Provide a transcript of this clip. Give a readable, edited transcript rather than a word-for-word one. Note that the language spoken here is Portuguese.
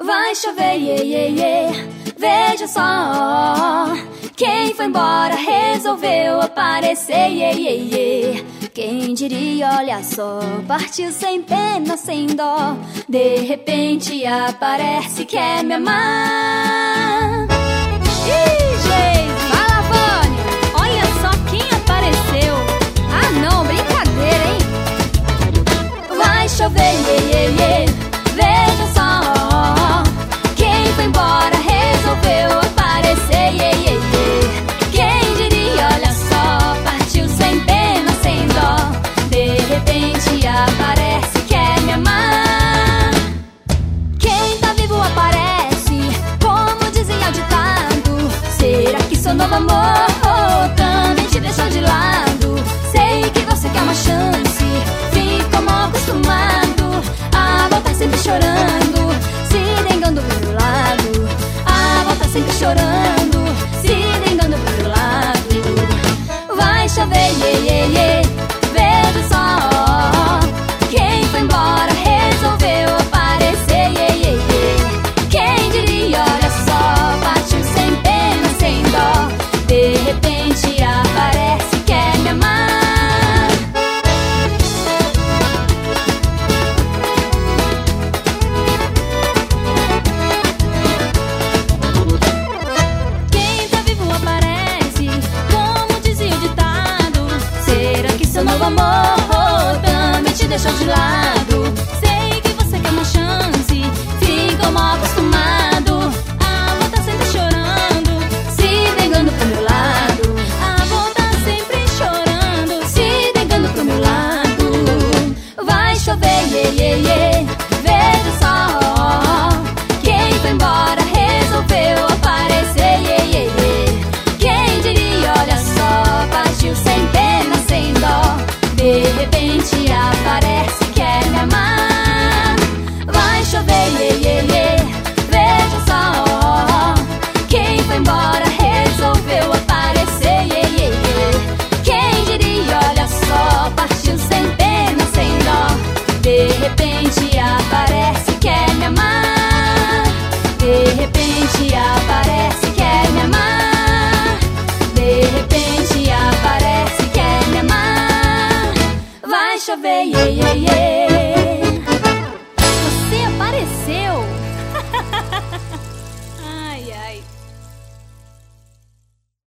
Vai chover, iê, iê, iê. Veja só, quem foi embora resolveu aparecer, iê, iê, iê. Quem diria, olha só, partiu sem pena, sem dó. De repente aparece, quer me amar. Ih, gente, fala, Vânia, olha só quem apareceu. Ah não, brincadeira, hein? Vai chover, iê, iê, iê. Veja só, quem foi embora resolveu aparecer, iê, iê, iê. Quem diria, olha só, partiu sem pena, sem dó. De repente aparece, quer me amar. Quem tá vivo aparece, como dizia o ditado. Será que seu novo amor também te deixou de lado? Sei que você quer uma chance, ficou mal acostumado a voltar sempre chorando, se dengando pro meu lado. A voltar sempre chorando, se dengando pro meu lado. Vai chover, iê, iê, iê. Veja só, quem foi embora resolveu aparecer, iê, iê, iê. Quem diria, olha só, partiu sem pena, sem dó. De repente aparece, quer me amar. Quem tá vivo aparece, como dizia o ditado. Será que seu novo amor também te deixou de lado?